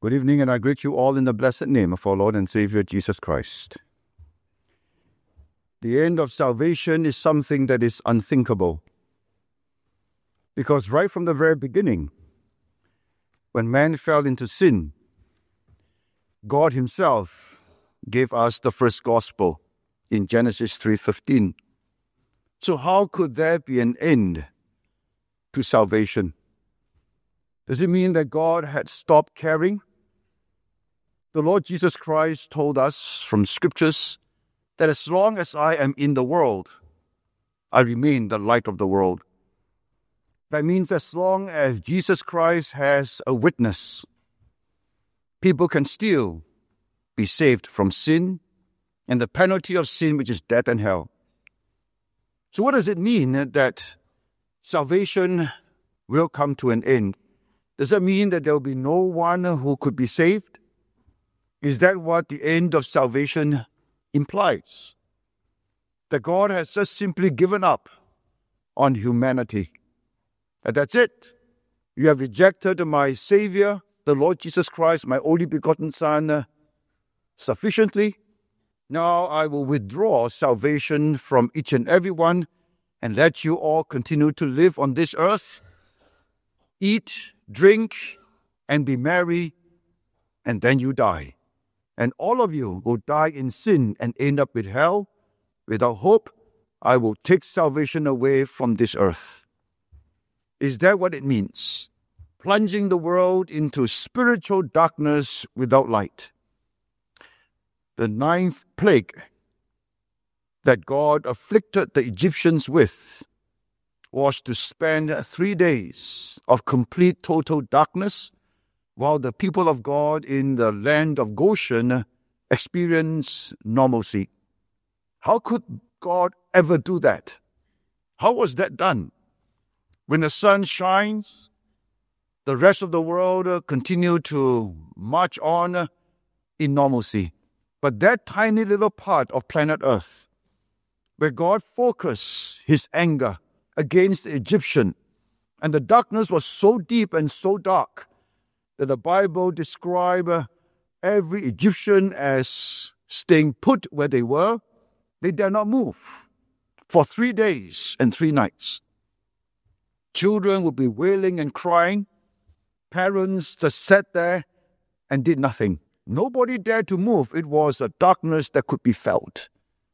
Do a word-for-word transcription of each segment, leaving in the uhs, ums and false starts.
Good evening, and I greet you all in the blessed name of our Lord and Savior, Jesus Christ. The end of salvation is something that is unthinkable. Because right from the very beginning, when man fell into sin, God himself gave us the first gospel in Genesis three fifteen. So how could there be an end to salvation? Does it mean that God had stopped caring? The Lord Jesus Christ told us from Scriptures that as long as I am in the world, I remain the light of the world. That means as long as Jesus Christ has a witness, people can still be saved from sin and the penalty of sin, which is death and hell. So what does it mean that salvation will come to an end? Does that mean that there will be no one who could be saved? Is that what the end of salvation implies? That God has just simply given up on humanity. And that's it. You have rejected my Savior, the Lord Jesus Christ, my only begotten Son, uh, sufficiently. Now I will withdraw salvation from each and every one and let you all continue to live on this earth, eat, drink, and be merry, and then you die. And all of you will die in sin and end up with hell. Without hope, I will take salvation away from this earth. Is that what it means? Plunging the world into spiritual darkness without light. The ninth plague that God afflicted the Egyptians with was to spend three days of complete total darkness while the people of God in the land of Goshen experienced normalcy. How could God ever do that? How was that done? When the sun shines, the rest of the world continue to march on in normalcy. But that tiny little part of planet Earth, where God focused his anger against the Egyptian, and the darkness was so deep and so dark that the Bible describes every Egyptian as staying put where they were. They dare not move for three days and three nights. Children would be wailing and crying. Parents just sat there and did nothing. Nobody dared to move. It was a darkness that could be felt.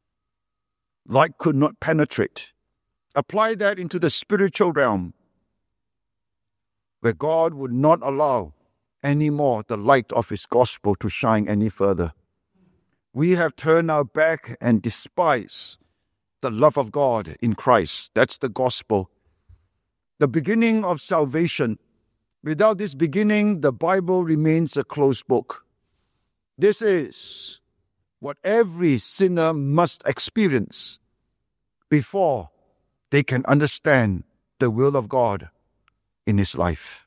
Light could not penetrate. Apply that into the spiritual realm, where God would not allow anymore the light of his gospel to shine any further. We have turned our back and despise the love of God in Christ. That's the gospel. The beginning of salvation. Without this beginning, the Bible remains a closed book. This is what every sinner must experience before they can understand the will of God in his life.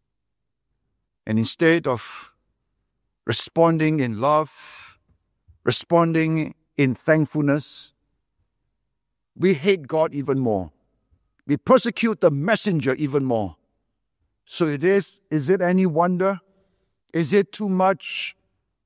And instead of responding in love, responding in thankfulness, we hate God even more. We persecute the messenger even more. So it is, is it any wonder? Is it too much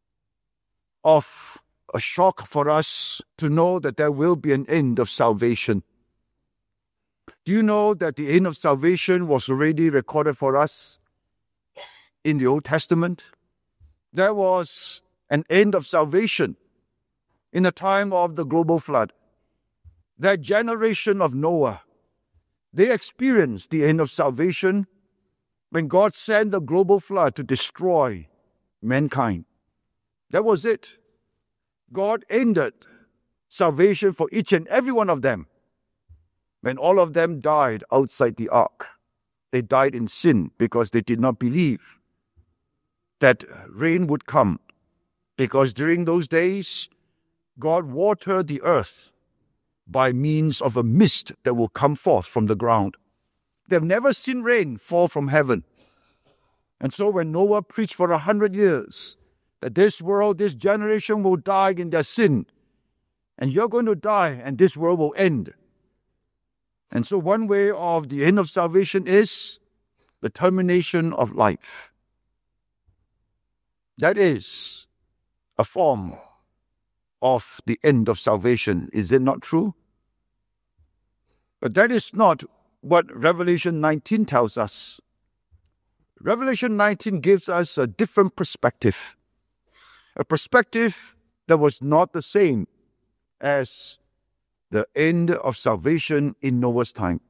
of a shock for us to know that there will be an end of salvation? Do you know that the end of salvation was already recorded for us in the Old Testament? There was an end of salvation in the time of the global flood. That generation of Noah, they experienced the end of salvation when God sent the global flood to destroy mankind. That was it. God ended salvation for each and every one of them when all of them died outside the ark. They died in sin because they did not believe that rain would come. Because during those days, God watered the earth by means of a mist that will come forth from the ground. They've never seen rain fall from heaven. And so when Noah preached for a hundred years that this world, this generation will die in their sin, and you're going to die and this world will end. And so one way of the end of salvation is the termination of life. That is a form of the end of salvation. Is it not true? But that is not what Revelation nineteen tells us. Revelation nineteen gives us a different perspective, a perspective that was not the same as the end of salvation in Noah's time.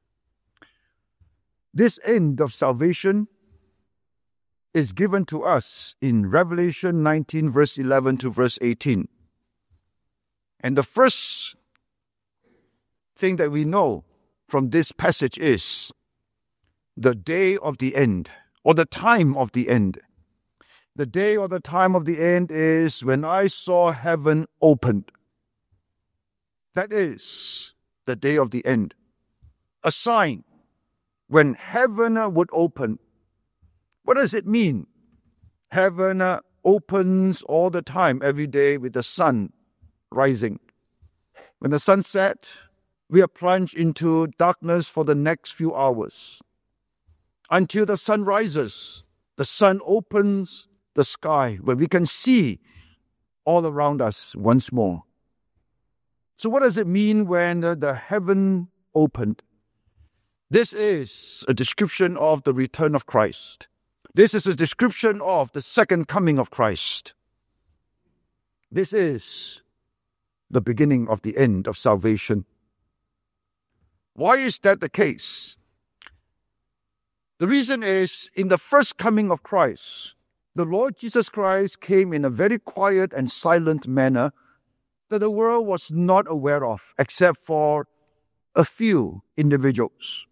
This end of salvation is given to us in Revelation nineteen, verse eleven to verse eighteen. And the first thing that we know from this passage is the day of the end, or the time of the end. The day or the time of the end is when I saw heaven opened. That is the day of the end. A sign when heaven would open. What does it mean? Heaven opens all the time, every day, with the sun rising. When the sun sets, we are plunged into darkness for the next few hours. Until the sun rises, the sun opens the sky where we can see all around us once more. So what does it mean when the heaven opened? This is a description of the return of Christ. This is a description of the second coming of Christ. This is the beginning of the end of salvation. Why is that the case? The reason is, in the first coming of Christ, the Lord Jesus Christ came in a very quiet and silent manner that the world was not aware of, except for a few individuals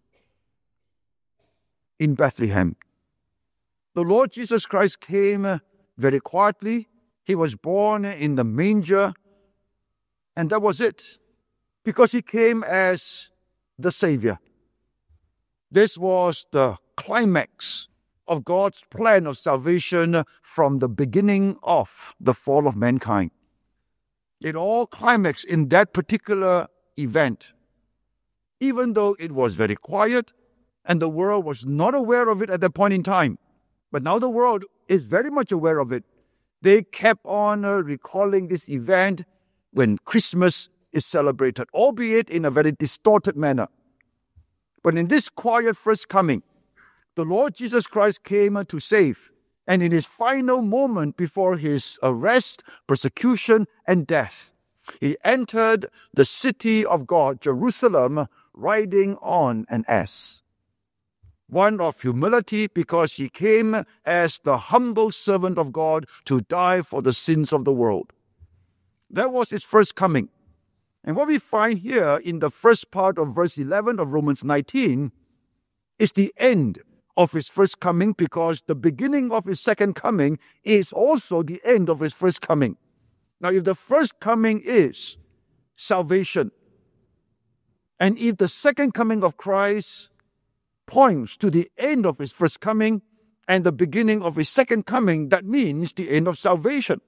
in Bethlehem. The Lord Jesus Christ came very quietly. He was born in the manger, and that was it, because he came as the Savior. This was the climax of God's plan of salvation from the beginning of the fall of mankind. It all climaxed in that particular event. Even though it was very quiet and the world was not aware of it at that point in time, but now the world is very much aware of it. They kept on uh, recalling this event when Christmas is celebrated, albeit in a very distorted manner. But in this quiet first coming, the Lord Jesus Christ came to save. And in his final moment before his arrest, persecution, and death, he entered the city of God, Jerusalem, riding on an ass. One of humility, because he came as the humble servant of God to die for the sins of the world. That was his first coming. And what we find here in the first part of verse eleven of Romans nineteen is the end of his first coming, because the beginning of his second coming is also the end of his first coming. Now, if the first coming is salvation, and if the second coming of Christ points to the end of his first coming and the beginning of his second coming, that means the end of salvation.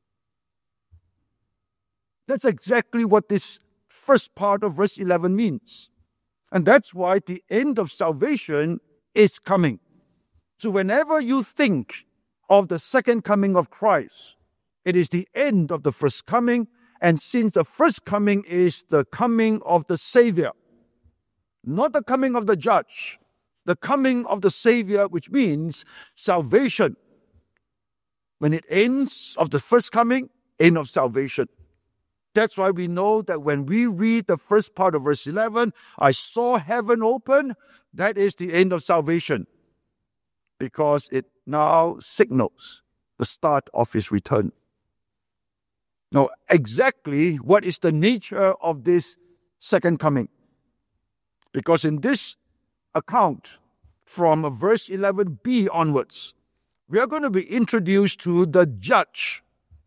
That's exactly what this first part of verse eleven means. And that's why the end of salvation is coming. So whenever you think of the second coming of Christ, it is the end of the first coming. And since the first coming is the coming of the Savior, not the coming of the judge, the coming of the Savior, which means salvation. When it ends of the first coming, end of salvation. That's why we know that when we read the first part of verse eleven, I saw heaven open, that is the end of salvation, because it now signals the start of his return. Now, exactly what is the nature of this second coming? Because in this account, from verse eleven b onwards, we are going to be introduced to the judge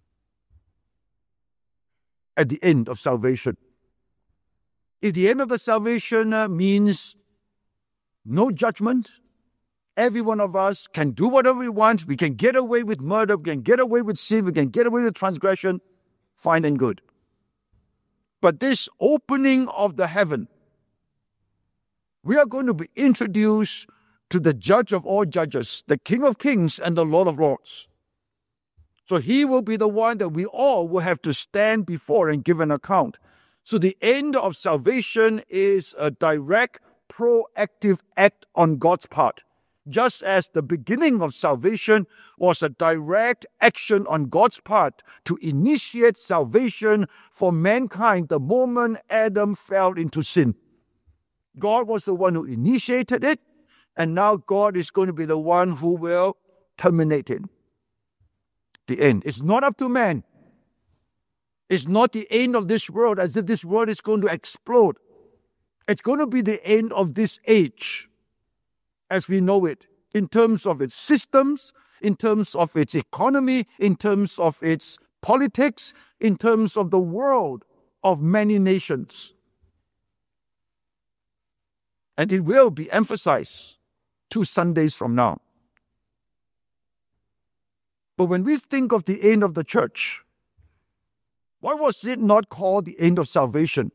at the end of salvation. If the end of the salvation uh, means no judgment, every one of us can do whatever we want, we can get away with murder, we can get away with sin, we can get away with transgression, fine and good. But this opening of the heaven, we are going to be introduced to the judge of all judges, the King of Kings and the Lord of Lords. So he will be the one that we all will have to stand before and give an account. So the end of salvation is a direct, proactive act on God's part. Just as the beginning of salvation was a direct action on God's part to initiate salvation for mankind the moment Adam fell into sin. God was the one who initiated it, and now God is going to be the one who will terminate it. The end. It's not up to man. It's not the end of this world as if this world is going to explode. It's going to be the end of this age as we know it, in terms of its systems, in terms of its economy, in terms of its politics, in terms of the world of many nations. And it will be emphasized two Sundays from now. But when we think of the end of the church, why was it not called the end of salvation?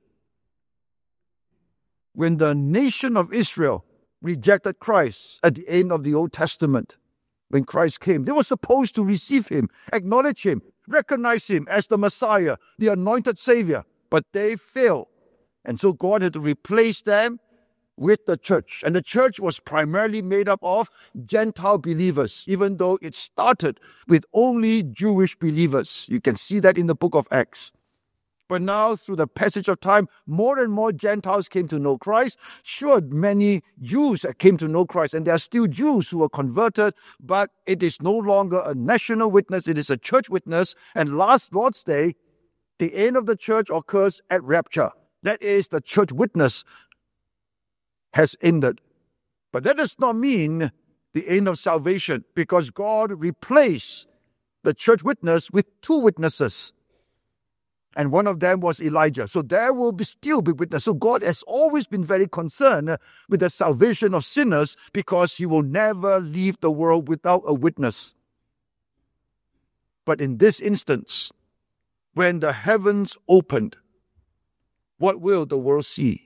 When the nation of Israel rejected Christ at the end of the Old Testament, when Christ came, they were supposed to receive him, acknowledge him, recognize him as the Messiah, the anointed Savior, but they failed. And so God had to replace them with the church. And the church was primarily made up of Gentile believers, even though it started with only Jewish believers. You can see that in the book of Acts. But now, through the passage of time, more and more Gentiles came to know Christ. Sure, many Jews came to know Christ, and there are still Jews who are converted, but it is no longer a national witness, it is a church witness. And last Lord's Day, the end of the church occurs at rapture. That is, the church witness has ended. But that does not mean the end of salvation, because God replaced the church witness with two witnesses. And one of them was Elijah. So there will be still be witnesses. So God has always been very concerned with the salvation of sinners, because he will never leave the world without a witness. But in this instance, when the heavens opened, what will the world see?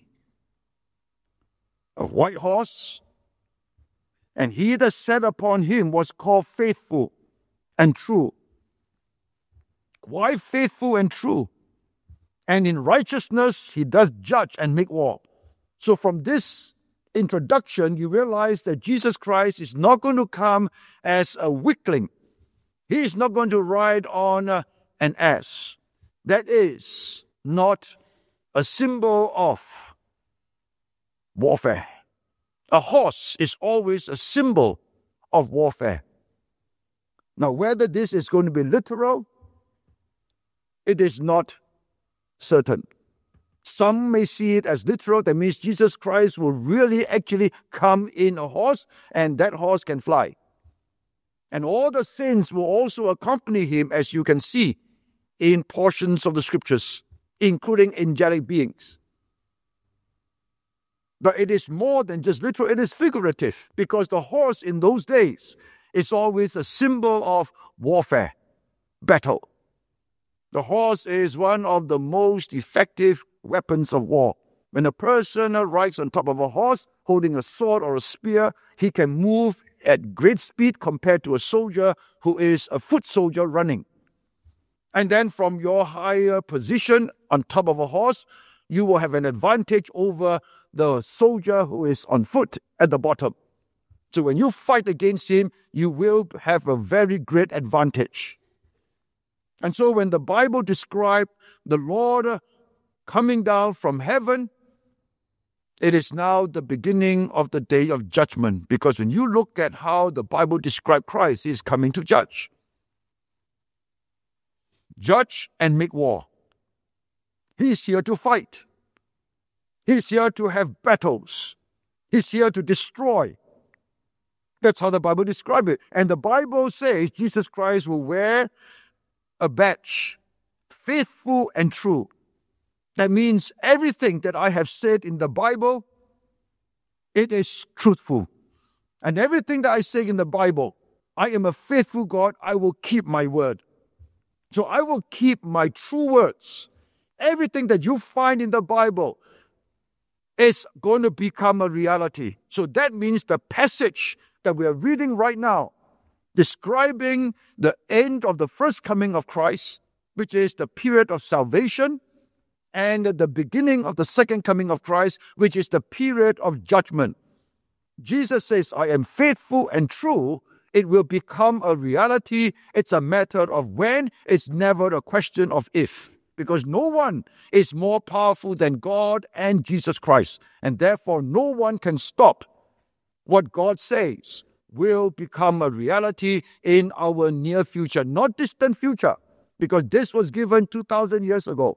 A white horse, and he that sat upon him was called Faithful and True. Why faithful and true? And in righteousness he does judge and make war. So from this introduction, you realize that Jesus Christ is not going to come as a weakling. He is not going to ride on an ass. That is not a symbol of warfare. A horse is always a symbol of warfare. Now, whether this is going to be literal, it is not certain. Some may see it as literal. That means Jesus Christ will really actually come in a horse, and that horse can fly. And all the saints will also accompany him, as you can see in portions of the scriptures, including angelic beings. But it is more than just literal, it is figurative, because the horse in those days is always a symbol of warfare, battle. The horse is one of the most effective weapons of war. When a person rides on top of a horse, holding a sword or a spear, he can move at great speed compared to a soldier who is a foot soldier running. And then from your higher position on top of a horse, you will have an advantage over the soldier who is on foot at the bottom. So when you fight against him, you will have a very great advantage. And so when the Bible describes the Lord coming down from heaven, it is now the beginning of the day of judgment. Because when you look at how the Bible describes Christ, he is coming to judge. Judge and make war. He's here to fight. He's here to have battles. He's here to destroy. That's how the Bible describes it. And the Bible says Jesus Christ will wear a badge, faithful and true. That means everything that I have said in the Bible, it is truthful. And everything that I say in the Bible, I am a faithful God, I will keep my word. So I will keep my true words. Everything that you find in the Bible is going to become a reality. So that means the passage that we are reading right now describing the end of the first coming of Christ, which is the period of salvation, and the beginning of the second coming of Christ, which is the period of judgment. Jesus says, I am faithful and true. It will become a reality. It's a matter of when. It's never a question of if. Because no one is more powerful than God and Jesus Christ. And therefore, no one can stop what God says will become a reality in our near future, not distant future, because this was given two thousand years ago.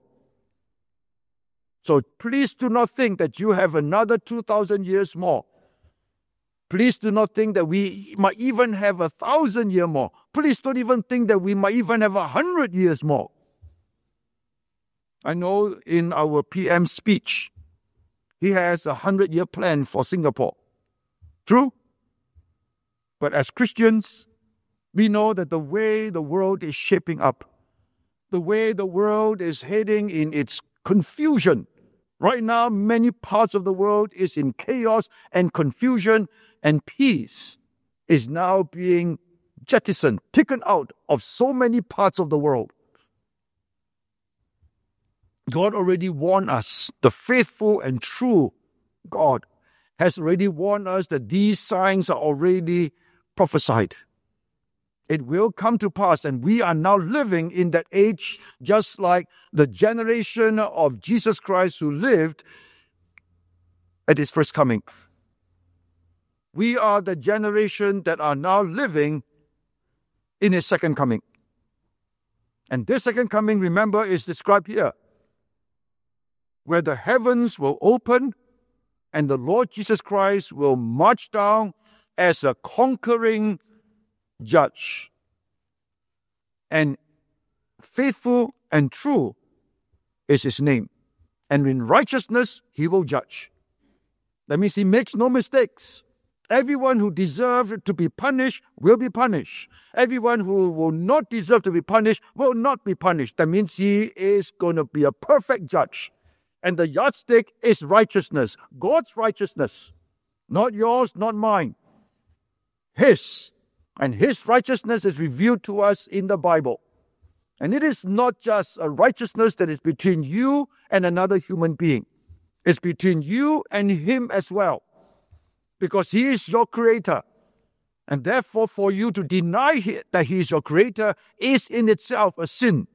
So please do not think that you have another two thousand years more. Please do not think that we might even have a thousand years more. Please don't even think that we might even have a hundred years more. I know in our P M speech, he has a hundred-year plan for Singapore. True? But as Christians, we know that the way the world is shaping up, the way the world is heading in its confusion. Right now, many parts of the world is in chaos and confusion, and peace is now being jettisoned, taken out of so many parts of the world. God already warned us, the faithful and true God has already warned us that these signs are already prophesied. It will come to pass, and we are now living in that age, just like the generation of Jesus Christ who lived at his first coming. We are the generation that are now living in his second coming. And this second coming, remember, is described here, where the heavens will open and the Lord Jesus Christ will march down as a conquering judge. And faithful and true is his name. And in righteousness, he will judge. That means he makes no mistakes. Everyone who deserves to be punished will be punished. Everyone who will not deserve to be punished will not be punished. That means he is going to be a perfect judge. And the yardstick is righteousness. God's righteousness. Not yours, not mine. His. And his righteousness is revealed to us in the Bible. And it is not just a righteousness that is between you and another human being. It's between you and him as well. Because he is your creator. And therefore, for you to deny that he is your creator is in itself a sin.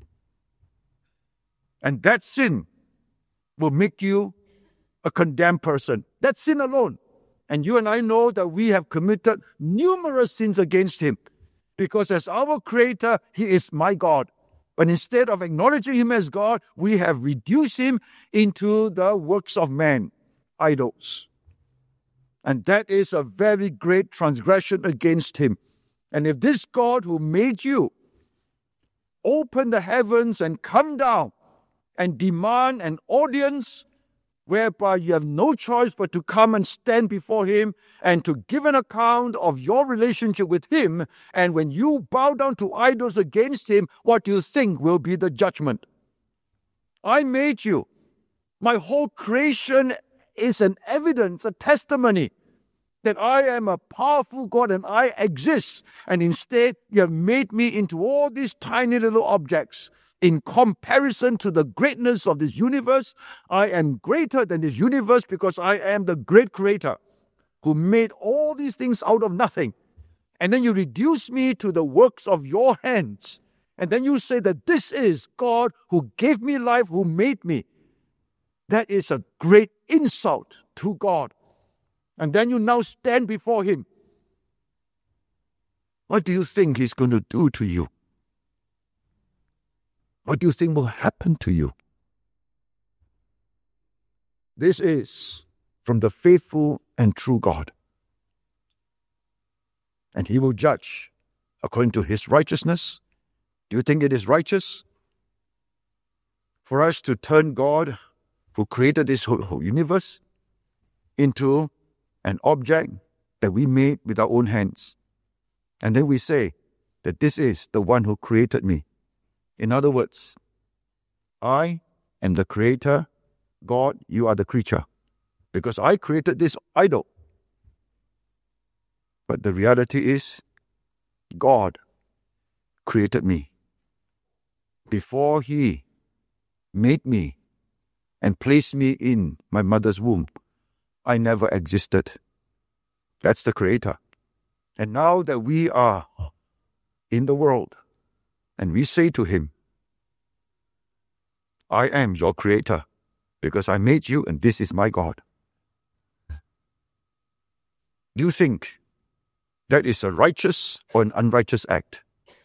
And that sin will make you a condemned person. That sin alone. And you and I know that we have committed numerous sins against him. Because as our creator, he is my God. But instead of acknowledging him as God, we have reduced him into the works of man, idols. And that is a very great transgression against him. And if this God who made you open the heavens and come down and demand an audience whereby you have no choice but to come and stand before him and to give an account of your relationship with him, and when you bow down to idols against him, what do you think will be the judgment? I made you. My whole creation is an evidence, a testimony that I am a powerful God and I exist. And instead, you have made me into all these tiny little objects. In comparison to the greatness of this universe, I am greater than this universe because I am the great creator who made all these things out of nothing. And then you reduce me to the works of your hands. And then you say that this is God who gave me life, who made me. That is a great insult to God. And then you now stand before him. What do you think he's going to do to you? What do you think will happen to you? This is from the faithful and true God. And he will judge according to his righteousness. Do you think it is righteous for us to turn God, who created this whole, whole universe, into an object that we made with our own hands? And then we say that this is the one who created me. In other words, I am the creator. God, you are the creature. Because I created this idol. But the reality is, God created me. Before He made me and placed me in my mother's womb, I never existed. That's the Creator. And now that we are in the world, and we say to Him, I am your Creator, because I made you and this is my God. Do you think that is a righteous or an unrighteous act?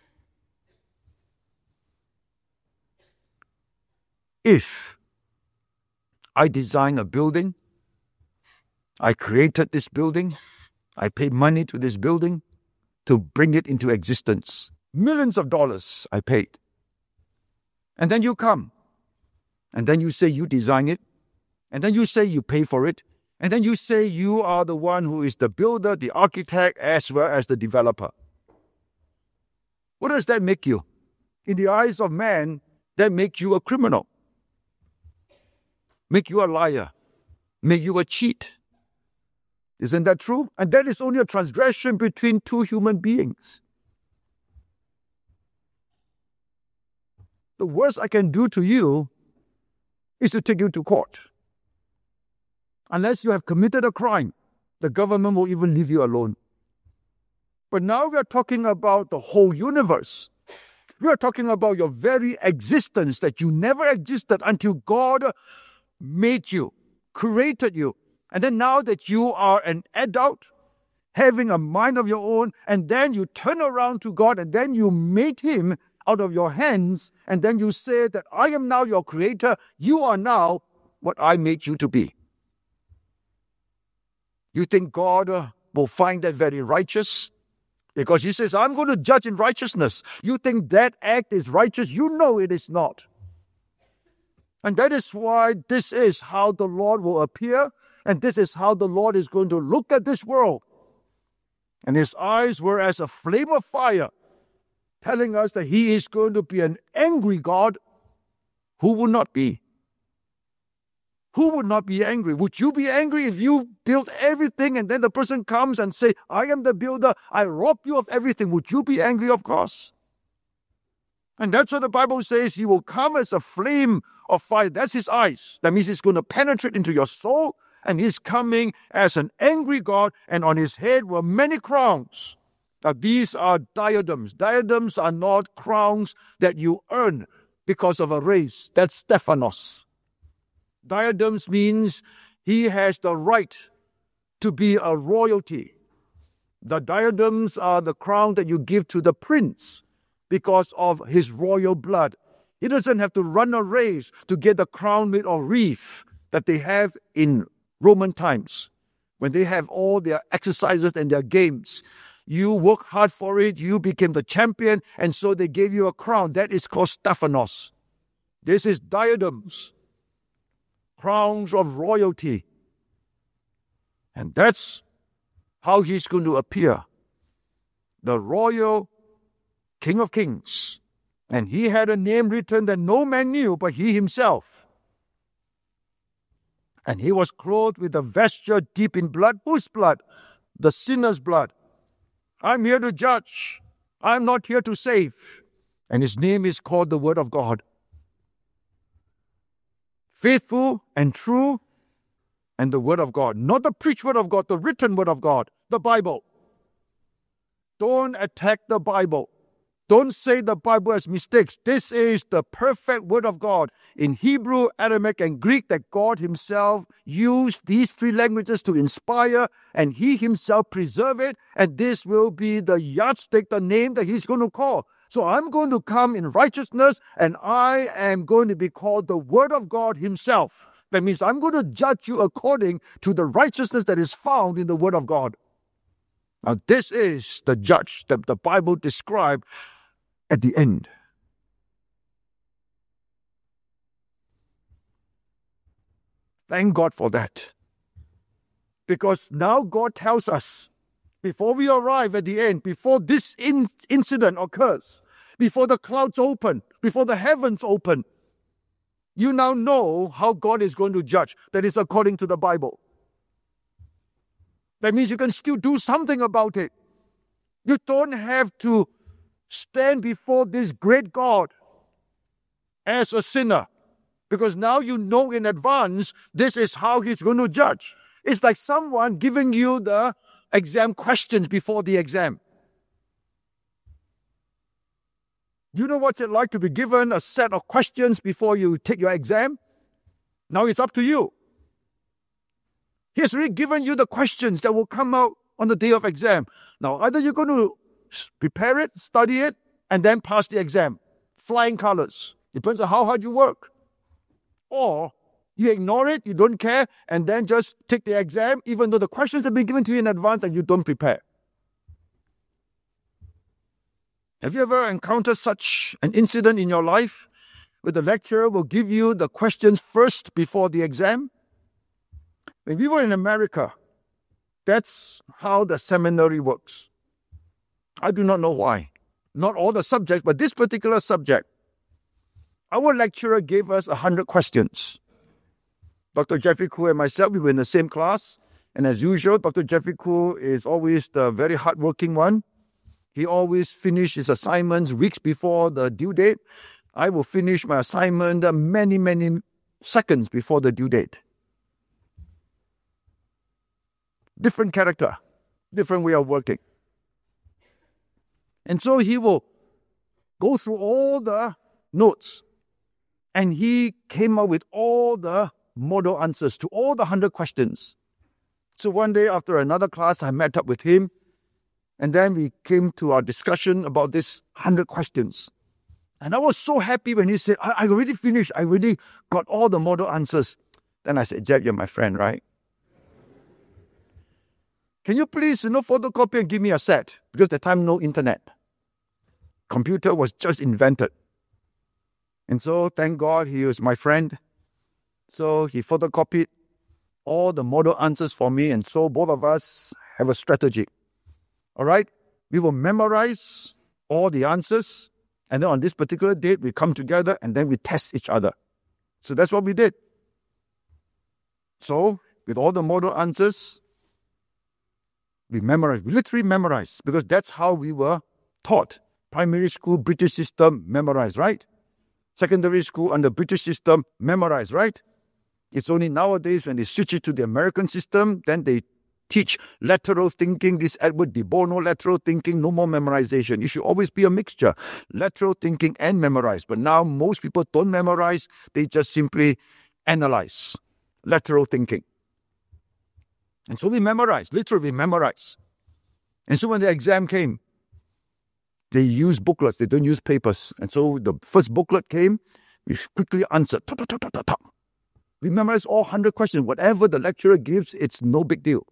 If I design a building, I created this building, I paid money to this building to bring it into existence. Millions of dollars I paid. And then you come, and then you say you design it, and then you say you pay for it, and then you say you are the one who is the builder, the architect, as well as the developer. What does that make you? In the eyes of man, that makes you a criminal. Make you a liar. Make you a cheat. Isn't that true? And that is only a transgression between two human beings. The worst I can do to you is to take you to court. Unless you have committed a crime, the government will even leave you alone. But now we are talking about the whole universe. We are talking about your very existence, that you never existed until God made you, created you. And then now that you are an adult, having a mind of your own, and then you turn around to God, and then you made Him out of your hands, and then you say that I am now your Creator, you are now what I made you to be. You think God uh, will find that very righteous? Because He says, I'm going to judge in righteousness. You think that act is righteous? You know it is not. And that is why this is how the Lord will appear, and this is how the Lord is going to look at this world. And His eyes were as a flame of fire, telling us that He is going to be an angry God. Who would not be? Who would not be angry? Would you be angry if you built everything and then the person comes and say, I am the builder, I rob you of everything? Would you be angry? Of course. And that's what the Bible says. He will come as a flame of fire. That's His eyes. That means He's going to penetrate into your soul, and He's coming as an angry God, and on His head were many crowns. Now these are diadems. Diadems are not crowns that you earn because of a race. That's Stephanos. Diadems means he has the right to be a royalty. The diadems are the crown that you give to the prince because of his royal blood. He doesn't have to run a race to get the crown made of wreath that they have in Roman times. When they have all their exercises and their games, you work hard for it, you became the champion, and so they gave you a crown. That is called Stephanos. This is diadems. Crowns of royalty. And that's how He's going to appear. The royal King of Kings. And He had a name written that no man knew but He Himself. And He was clothed with a vesture deep in blood. Whose blood? The sinner's blood. I'm here to judge. I'm not here to save. And His name is called the Word of God. Faithful and true, and the Word of God. Not the preached Word of God, the written Word of God, the Bible. Don't attack the Bible. Don't say the Bible has mistakes. This is the perfect Word of God in Hebrew, Aramaic, and Greek that God Himself used these three languages to inspire, and He Himself preserve it, and this will be the yardstick, the name that He's going to call. So I'm going to come in righteousness, and I am going to be called the Word of God Himself. That means I'm going to judge you according to the righteousness that is found in the Word of God. Now this is the judge that the Bible described at the end. Thank God for that. Because now God tells us, before we arrive at the end, before this in- incident occurs, before the clouds open, before the heavens open, you now know how God is going to judge. That is according to the Bible. That means you can still do something about it. You don't have to stand before this great God as a sinner, because now you know in advance this is how He's going to judge. It's like someone giving you the exam questions before the exam. You know what's it like to be given a set of questions before you take your exam? Now it's up to you. He's already given you the questions that will come out on the day of exam. Now, either you're going to prepare it, study it, and then pass the exam. Flying colors. Depends on how hard you work. Or you ignore it, you don't care, and then just take the exam, even though the questions have been given to you in advance and you don't prepare. Have you ever encountered such an incident in your life where the lecturer will give you the questions first before the exam? When we were in America, that's how the seminary works. I do not know why. Not all the subjects, but this particular subject. Our lecturer gave us a hundred questions. Doctor Jeffrey Koo and myself, we were in the same class. And as usual, Doctor Jeffrey Koo is always the very hardworking one. He always finishes his assignments weeks before the due date. I will finish my assignment many, many seconds before the due date. Different character, different way of working. And so he will go through all the notes, and he came up with all the model answers to all the hundred questions. So one day after another class, I met up with him, and then we came to our discussion about this hundred questions. And I was so happy when he said, I, I already finished, I already got all the model answers. Then I said, Jeff, you're my friend, right? Can you please, you know, photocopy and give me a set? Because at the time, no internet. Computer was just invented. And so, thank God, he was my friend. So, he photocopied all the model answers for me. And so, both of us have a strategy. All right? We will memorize all the answers. And then on this particular date, we come together and then we test each other. So, that's what we did. So, with all the model answers, we memorized, we literally memorized, because that's how we were taught. Primary school, British system, memorized, right? Secondary school under British system, memorized, right? It's only nowadays when they switch it to the American system, then they teach lateral thinking, this Edward de Bono lateral thinking, no more memorization. It should always be a mixture, lateral thinking and memorize. But now most people don't memorize, they just simply analyze, lateral thinking. And so we memorized, literally memorized. And so when the exam came, they use booklets, they don't use papers. And so the first booklet came, we quickly answered. Ta, ta, ta, ta, ta, ta. We memorized all one hundred questions. Whatever the lecturer gives, it's no big deal.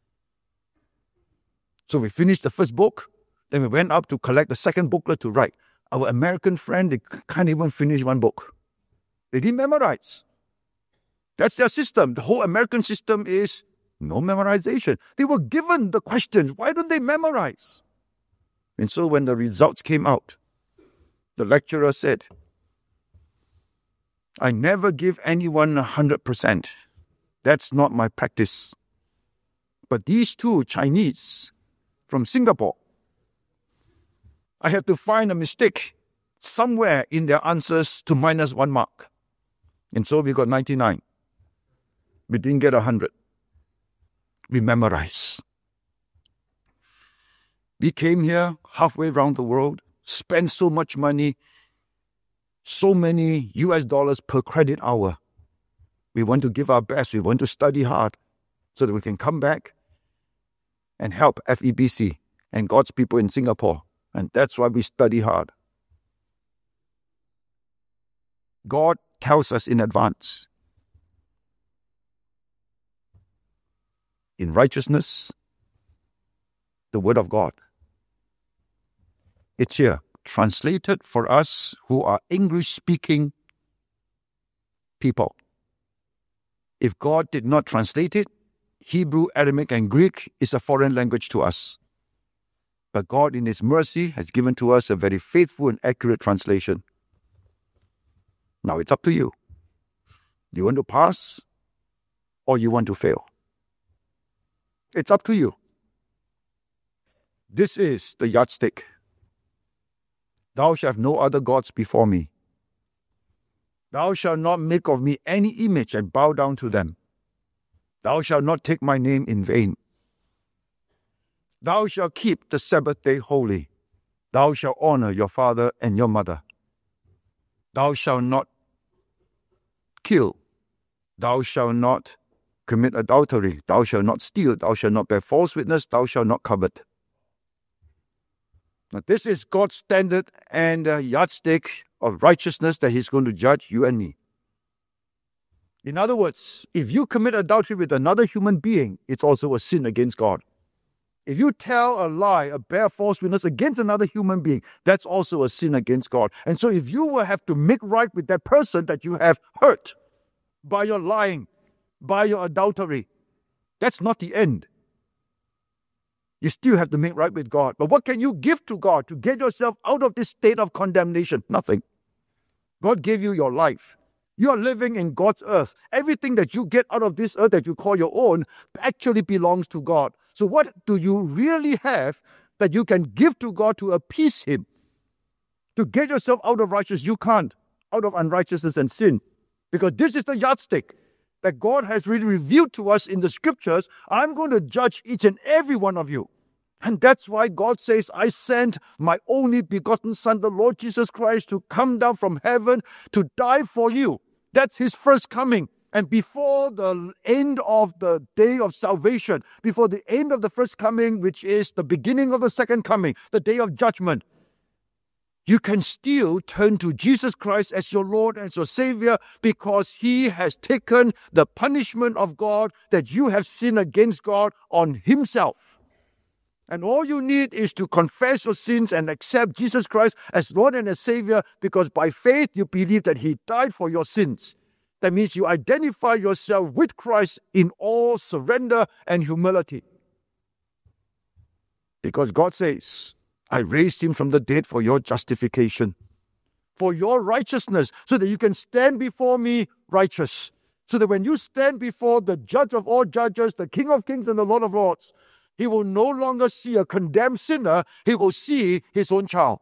So we finished the first book, then we went up to collect the second booklet to write. Our American friend, they can't even finish one book. They didn't memorize. That's their system. The whole American system is no memorization. They were given the questions. Why don't they memorize? And so when the results came out, the lecturer said, I never give anyone one hundred percent. That's not my practice. But these two Chinese from Singapore, I had to find a mistake somewhere in their answers to minus one mark. And so we got ninety-nine. We didn't get one hundred. We memorize. We came here halfway around the world, spent so much money, so many U S dollars per credit hour. We want to give our best. We want to study hard so that we can come back and help F E B C and God's people in Singapore. And that's why we study hard. God tells us in advance. In righteousness, the word of God. It's here, translated for us who are English-speaking people. If God did not translate it, Hebrew, Aramaic, and Greek is a foreign language to us. But God, in His mercy, has given to us a very faithful and accurate translation. Now it's up to you. Do you want to pass or you want to fail? It's up to you. This is the yardstick. Thou shalt have no other gods before me. Thou shalt not make of me any image and bow down to them. Thou shalt not take my name in vain. Thou shalt keep the Sabbath day holy. Thou shalt honor your father and your mother. Thou shalt not kill. Thou shalt not commit adultery. Thou shalt not steal. Thou shalt not bear false witness. Thou shalt not covet. Now, this is God's standard and uh, yardstick of righteousness that He's going to judge you and me. In other words, if you commit adultery with another human being, it's also a sin against God. If you tell a lie, a bear false witness against another human being, that's also a sin against God. And so if you will have to make right with that person that you have hurt by your lying, by your adultery, that's not the end. You still have to make right with God. But what can you give to God to get yourself out of this state of condemnation? Nothing. God gave you your life. You are living in God's earth. Everything that you get out of this earth that you call your own actually belongs to God. So what do you really have that you can give to God to appease Him? To get yourself out of righteousness, you can't. Out of unrighteousness and sin. Because this is the yardstick that God has really revealed to us in the scriptures. I'm going to judge each and every one of you. And that's why God says, I sent my only begotten Son, the Lord Jesus Christ, to come down from heaven to die for you. That's His first coming. And before the end of the day of salvation, before the end of the first coming, which is the beginning of the second coming, the day of judgment, you can still turn to Jesus Christ as your Lord and your Savior, because He has taken the punishment of God that you have sinned against God on Himself. And all you need is to confess your sins and accept Jesus Christ as Lord and as Savior, because by faith you believe that He died for your sins. That means you identify yourself with Christ in all surrender and humility. Because God says, I raised Him from the dead for your justification, for your righteousness, so that you can stand before me righteous. So that when you stand before the judge of all judges, the King of kings and the Lord of lords, He will no longer see a condemned sinner. He will see His own child.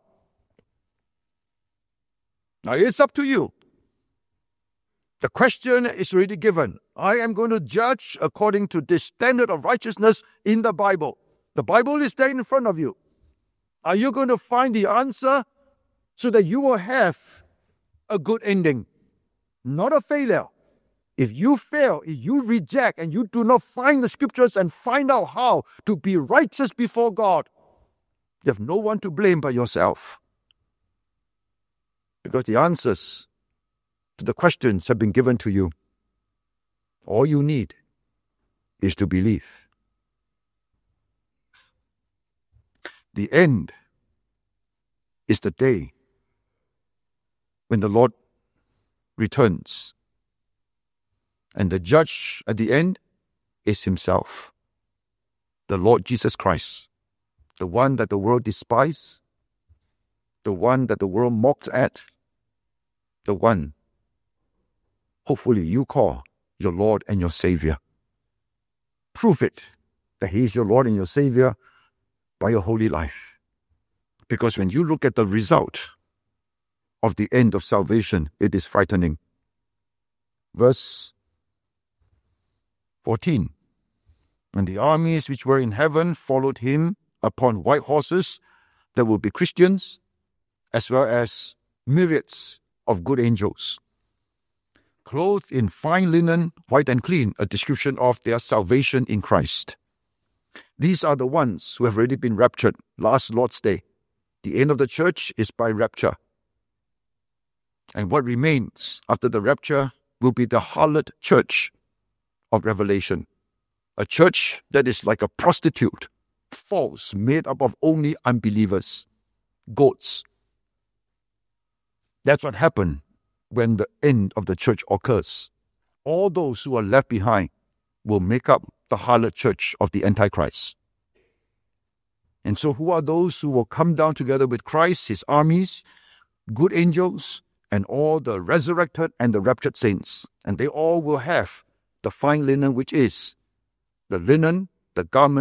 Now it's up to you. The question is already given. I am going to judge according to this standard of righteousness in the Bible. The Bible is there in front of you. Are you going to find the answer so that you will have a good ending? Not a failure. If you fail, if you reject, and you do not find the scriptures and find out how to be righteous before God, you have no one to blame but yourself. Because the answers to the questions have been given to you. All you need is to believe. The end is the day when the Lord returns. And the judge at the end is Himself, the Lord Jesus Christ, the one that the world despises, the one that the world mocks at, the one hopefully you call your Lord and your Savior. Prove it that He is your Lord and your Savior by your holy life. Because when you look at the result of the end of salvation, it is frightening. Verse fourteen. And the armies which were in heaven followed Him upon white horses. There will be Christians as well as myriads of good angels, clothed in fine linen, white and clean, a description of their salvation in Christ. These are the ones who have already been raptured last Lord's Day. The end of the church is by rapture. And what remains after the rapture will be the harlot church of Revelation. A church that is like a prostitute, false, made up of only unbelievers, goats. That's what happened when the end of the church occurs. All those who are left behind will make up the harlot church of the Antichrist. And so who are those who will come down together with Christ, His armies, good angels, and all the resurrected and the raptured saints? And they all will have the fine linen, which is the linen, the garment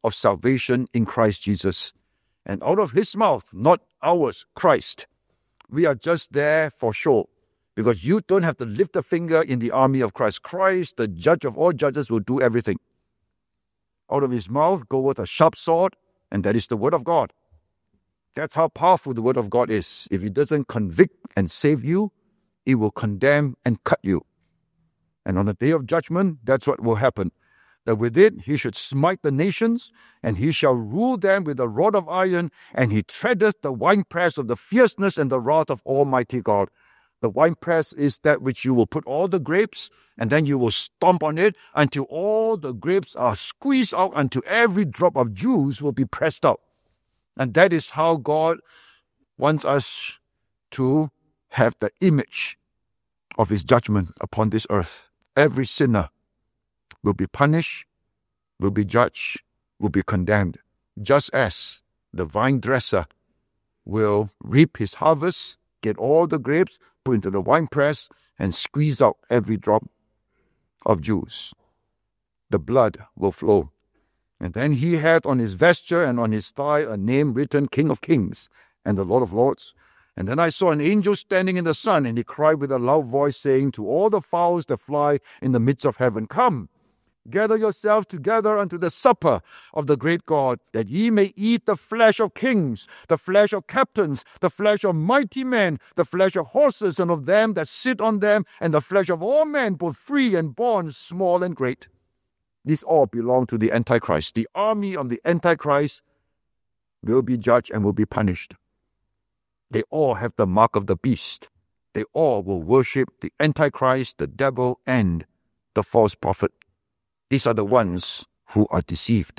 of salvation in Christ Jesus. And out of his mouth, not ours, Christ. We are just there for show. Because you don't have to lift a finger in the army of Christ. Christ, the judge of all judges, will do everything. Out of his mouth goeth a sharp sword, and that is the word of God. That's how powerful the word of God is. If it doesn't convict and save you, it will condemn and cut you. And on the day of judgment, that's what will happen. That with it he should smite the nations, and he shall rule them with a rod of iron, and he treadeth the winepress of the fierceness and the wrath of Almighty God. The winepress is that which you will put all the grapes, and then you will stomp on it until all the grapes are squeezed out, until every drop of juice will be pressed out. And that is how God wants us to have the image of his judgment upon this earth. Every sinner will be punished, will be judged, will be condemned, just as the vine dresser will reap his harvest, get all the grapes, put into the winepress, and squeeze out every drop of juice. The blood will flow. And then he had on his vesture and on his thigh a name written, King of Kings and the Lord of Lords. And then I saw an angel standing in the sun, and he cried with a loud voice, saying to all the fowls that fly in the midst of heaven, Come, gather yourselves together unto the supper of the great God, that ye may eat the flesh of kings, the flesh of captains, the flesh of mighty men, the flesh of horses and of them that sit on them, and the flesh of all men, both free and bond, small and great. These all belong to the Antichrist. The army of the Antichrist will be judged and will be punished. They all have the mark of the beast. They all will worship the Antichrist, the devil, and the false prophet. These are the ones who are deceived.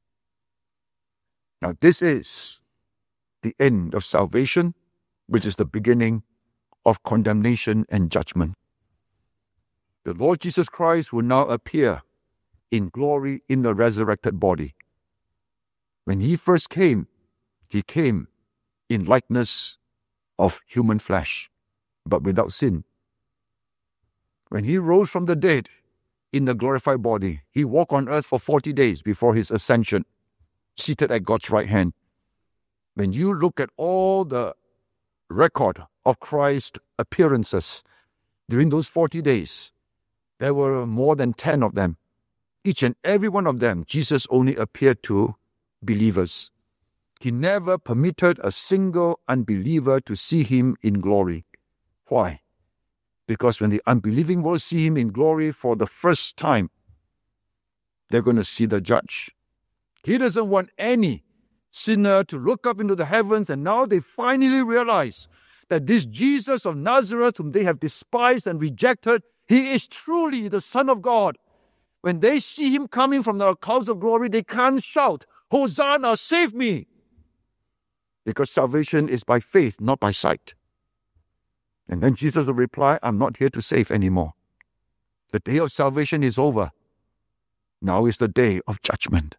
Now this is the end of salvation, which is the beginning of condemnation and judgment. The Lord Jesus Christ will now appear in glory in the resurrected body. When he first came, he came in likeness of human flesh, but without sin. When he rose from the dead in the glorified body, he walked on earth for forty days before his ascension, seated at God's right hand. When you look at all the record of Christ's appearances during those forty days, there were more than ten of them. Each and every one of them, Jesus only appeared to believers. He never permitted a single unbeliever to see him in glory. Why? Because when the unbelieving world see him in glory for the first time, they're going to see the judge. He doesn't want any sinner to look up into the heavens, and now they finally realize that this Jesus of Nazareth, whom they have despised and rejected, he is truly the Son of God. When they see him coming from the clouds of glory, they can't shout, Hosanna, save me! Because salvation is by faith, not by sight. And then Jesus will reply, I'm not here to save anymore. The day of salvation is over. Now is the day of judgment.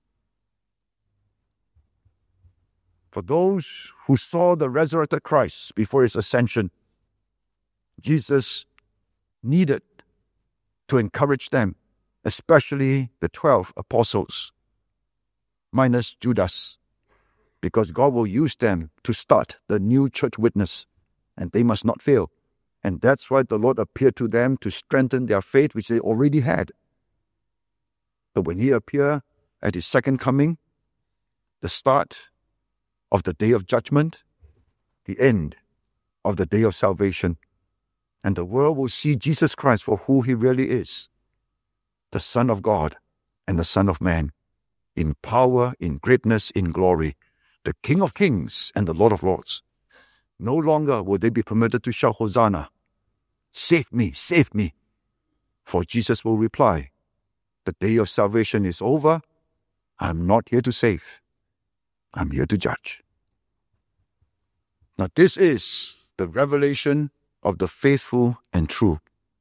For those who saw the resurrected Christ before his ascension, Jesus needed to encourage them, especially the twelve apostles, minus Judas, because God will use them to start the new church witness, and they must not fail. And that's why the Lord appeared to them to strengthen their faith, which they already had. But when he appeared at his second coming, the start of the day of judgment, the end of the day of salvation, and the world will see Jesus Christ for who he really is, the Son of God and the Son of Man, in power, in greatness, in glory, the King of Kings and the Lord of Lords. No longer will they be permitted to shout, Hosanna, save me, save me. For Jesus will reply, the day of salvation is over. I'm not here to save. I'm here to judge. Now this is the revelation of the faithful and true.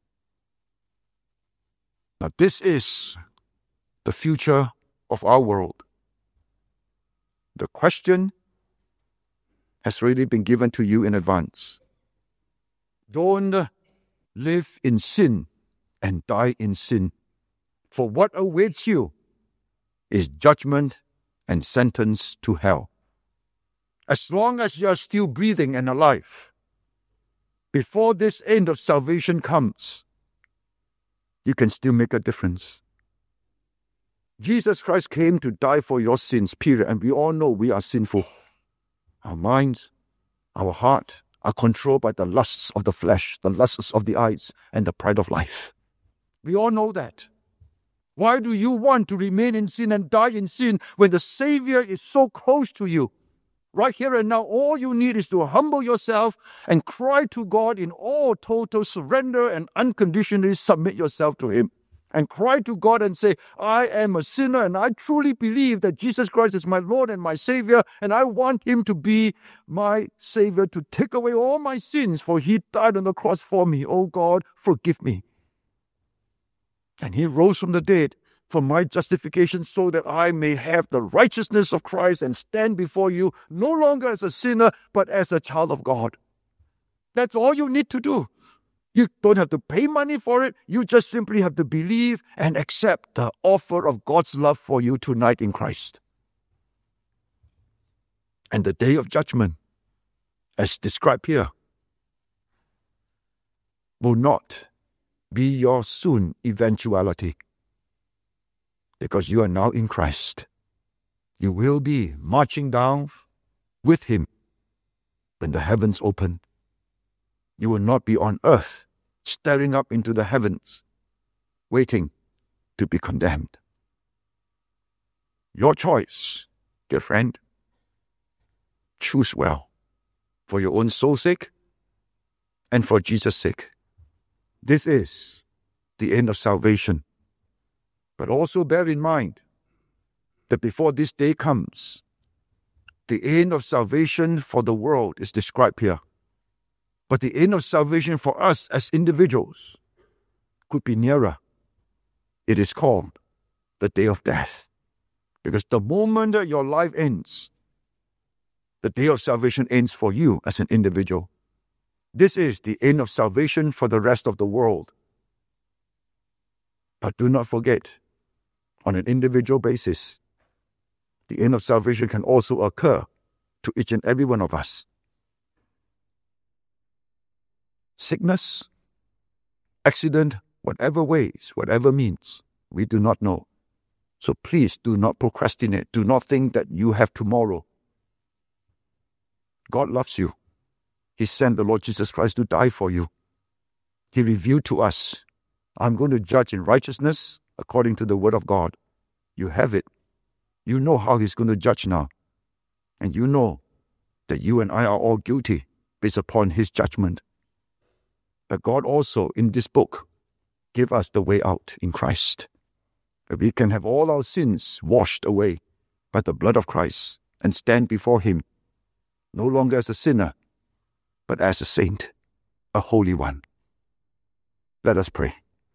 Now this is the future of our world. The question has already been given to you in advance. Don't live in sin and die in sin. For what awaits you is judgment and sentenced to hell. As long as you are still breathing and alive, before this end of salvation comes, you can still make a difference. Jesus Christ came to die for your sins, period. And we all know we are sinful. Our minds, our heart are controlled by the lusts of the flesh, the lusts of the eyes, and the pride of life. We all know that. Why do you want to remain in sin and die in sin when the Savior is so close to you? Right here and now, all you need is to humble yourself and cry to God in all total surrender and unconditionally submit yourself to Him. And cry to God and say, I am a sinner and I truly believe that Jesus Christ is my Lord and my Savior, and I want Him to be my Savior to take away all my sins, for He died on the cross for me. Oh God, forgive me. And He rose from the dead for my justification, so that I may have the righteousness of Christ and stand before you no longer as a sinner, but as a child of God. That's all you need to do. You don't have to pay money for it. You just simply have to believe and accept the offer of God's love for you tonight in Christ. And the day of judgment, as described here, will not be your soon eventuality. Because you are now in Christ. You will be marching down with Him when the heavens open. You will not be on earth, staring up into the heavens, waiting to be condemned. Your choice, dear friend. Choose well, for your own soul's sake and for Jesus' sake. This is the end of salvation. But also bear in mind that before this day comes, the end of salvation for the world is described here. But the end of salvation for us as individuals could be nearer. It is called the day of death. Because the moment that your life ends, the day of salvation ends for you as an individual. This is the end of salvation for the rest of the world. But do not forget, on an individual basis, the end of salvation can also occur to each and every one of us. Sickness, accident, whatever ways, whatever means, we do not know. So please do not procrastinate. Do not think that you have tomorrow. God loves you. He sent the Lord Jesus Christ to die for you. He revealed to us, I'm going to judge in righteousness according to the word of God. You have it. You know how He's going to judge now. And you know that you and I are all guilty based upon His judgment. But God also, in this book, gave us the way out in Christ. That we can have all our sins washed away by the blood of Christ and stand before Him, no longer as a sinner, but as a saint, a holy one. Let us pray.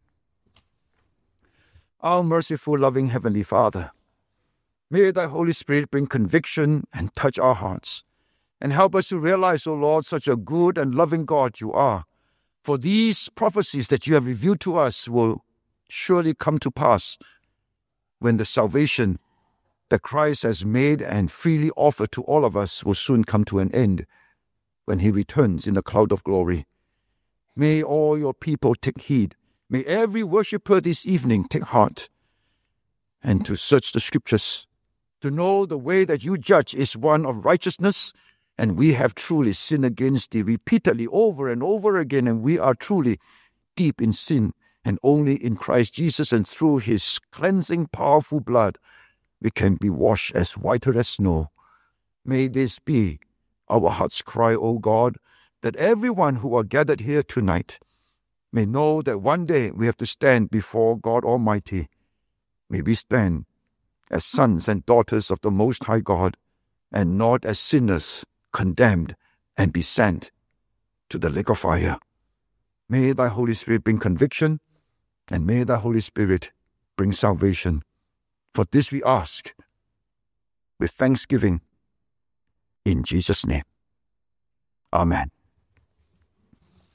Our merciful, loving Heavenly Father, may Thy Holy Spirit bring conviction and touch our hearts, and help us to realize, O Lord, such a good and loving God You are. For these prophecies that You have revealed to us will surely come to pass when the salvation that Christ has made and freely offered to all of us will soon come to an end when He returns in the cloud of glory. May all Your people take heed. May every worshipper this evening take heart and to search the Scriptures, to know the way that You judge is one of righteousness, and we have truly sinned against Thee repeatedly over and over again, and we are truly deep in sin, and only in Christ Jesus and through His cleansing, powerful blood, we can be washed as whiter as snow. May this be our heart's cry, O God, that everyone who are gathered here tonight may know that one day we have to stand before God Almighty. May we stand as sons and daughters of the Most High God, and not as sinners condemned and be sent to the lake of fire. May Thy Holy Spirit bring conviction, and may Thy Holy Spirit bring salvation. For this we ask with thanksgiving in Jesus' name. Amen.